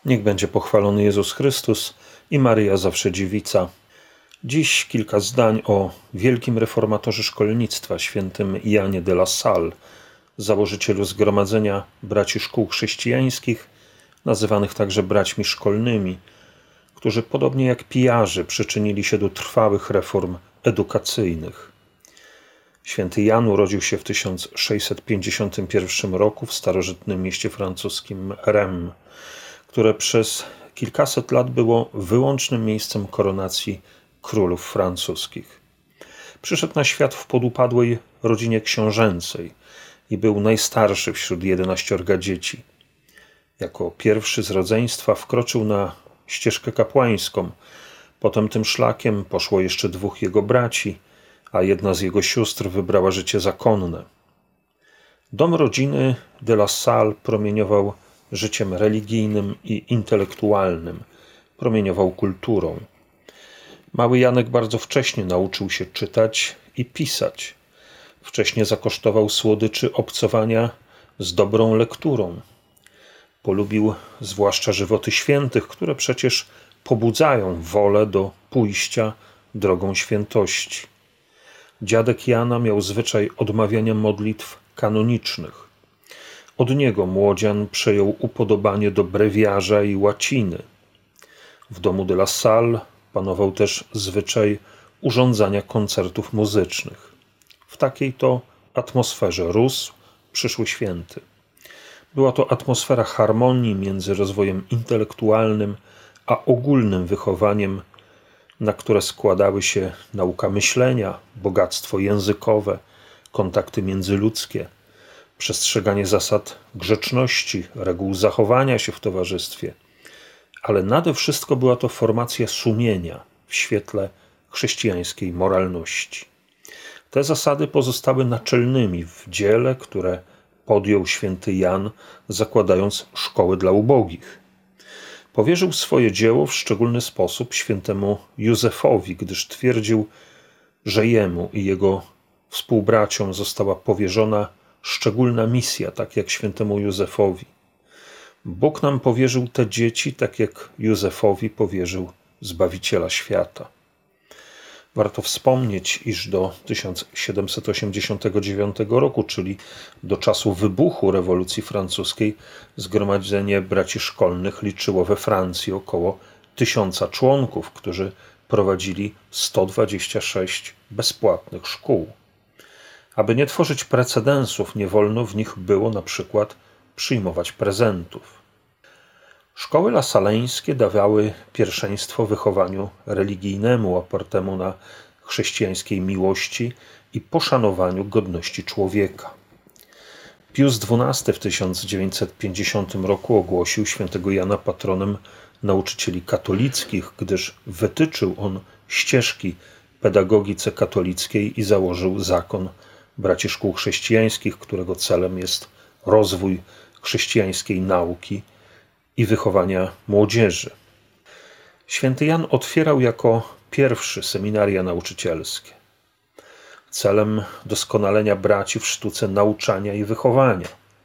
Niech będzie pochwalony Jezus Chrystus i Maryja zawsze dziewica. Dziś kilka zdań o wielkim reformatorze szkolnictwa, świętym Janie de la Salle, założycielu Zgromadzenia Braci Szkół Chrześcijańskich, nazywanych także braćmi szkolnymi, którzy podobnie jak pijarzy przyczynili się do trwałych reform edukacyjnych. Święty Jan urodził się w 1651 roku w starożytnym mieście francuskim Reims, które przez kilkaset lat było wyłącznym miejscem koronacji królów francuskich. Przyszedł na świat w podupadłej rodzinie książęcej i był najstarszy wśród 11 dzieci. Jako pierwszy z rodzeństwa wkroczył na ścieżkę kapłańską. Potem tym szlakiem poszło jeszcze 2 jego braci, a jedna z jego sióstr wybrała życie zakonne. Dom rodziny de la Salle promieniował życiem religijnym i intelektualnym, promieniował kulturą. Mały Janek bardzo wcześnie nauczył się czytać i pisać. Wcześnie zakosztował słodyczy obcowania z dobrą lekturą. Polubił zwłaszcza żywoty świętych, które przecież pobudzają wolę do pójścia drogą świętości. Dziadek Jana miał zwyczaj odmawiania modlitw kanonicznych. Od niego młodzian przejął upodobanie do brewiarza i łaciny. W domu de la Salle panował też zwyczaj urządzania koncertów muzycznych. W takiej to atmosferze rósł przyszły święty. Była to atmosfera harmonii między rozwojem intelektualnym a ogólnym wychowaniem, na które składały się nauka myślenia, bogactwo językowe, kontakty międzyludzkie, przestrzeganie zasad grzeczności, reguł zachowania się w towarzystwie, ale nade wszystko była to formacja sumienia w świetle chrześcijańskiej moralności. Te zasady pozostały naczelnymi w dziele, które podjął święty Jan, zakładając szkoły dla ubogich. Powierzył swoje dzieło w szczególny sposób świętemu Józefowi, gdyż twierdził, że jemu i jego współbraciom została powierzona szczególna misja, tak jak świętemu Józefowi. Bóg nam powierzył te dzieci, tak jak Józefowi powierzył Zbawiciela świata. Warto wspomnieć, iż do 1789 roku, czyli do czasu wybuchu rewolucji francuskiej, Zgromadzenie Braci Szkolnych liczyło we Francji około 1000 członków, którzy prowadzili 126 bezpłatnych szkół. Aby nie tworzyć precedensów, nie wolno w nich było na przykład przyjmować prezentów. Szkoły lasaleńskie dawały pierwszeństwo wychowaniu religijnemu opartemu na chrześcijańskiej miłości i poszanowaniu godności człowieka. Pius XII w 1950 roku ogłosił świętego Jana patronem nauczycieli katolickich, gdyż wytyczył on ścieżki pedagogice katolickiej i założył zakon Braci Szkół Chrześcijańskich, którego celem jest rozwój chrześcijańskiej nauki i wychowania młodzieży. Święty Jan otwierał jako pierwszy seminaria nauczycielskie. Celem doskonalenia braci w sztuce nauczania i wychowania.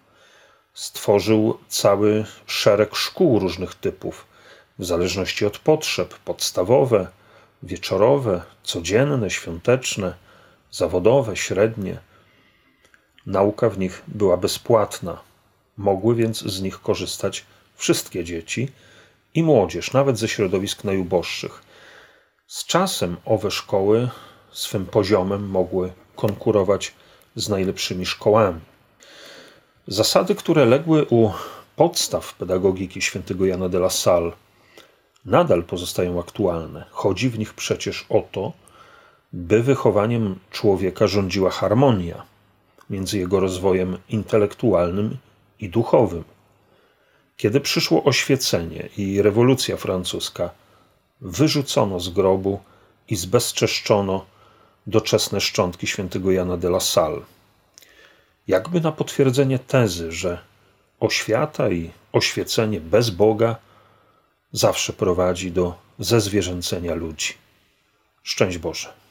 Stworzył cały szereg szkół różnych typów, w zależności od potrzeb, podstawowe, wieczorowe, codzienne, świąteczne, zawodowe, średnie. Nauka w nich była bezpłatna. Mogły więc z nich korzystać wszystkie dzieci i młodzież, nawet ze środowisk najuboższych. Z czasem owe szkoły swym poziomem mogły konkurować z najlepszymi szkołami. Zasady, które legły u podstaw pedagogiki świętego Jana de la Salle, nadal pozostają aktualne. Chodzi w nich przecież o to, by wychowaniem człowieka rządziła harmonia między jego rozwojem intelektualnym i duchowym. Kiedy przyszło oświecenie i rewolucja francuska, wyrzucono z grobu i zbezczeszczono doczesne szczątki świętego Jana de la Salle. Jakby na potwierdzenie tezy, że oświata i oświecenie bez Boga zawsze prowadzi do zezwierzęcenia ludzi. Szczęść Boże.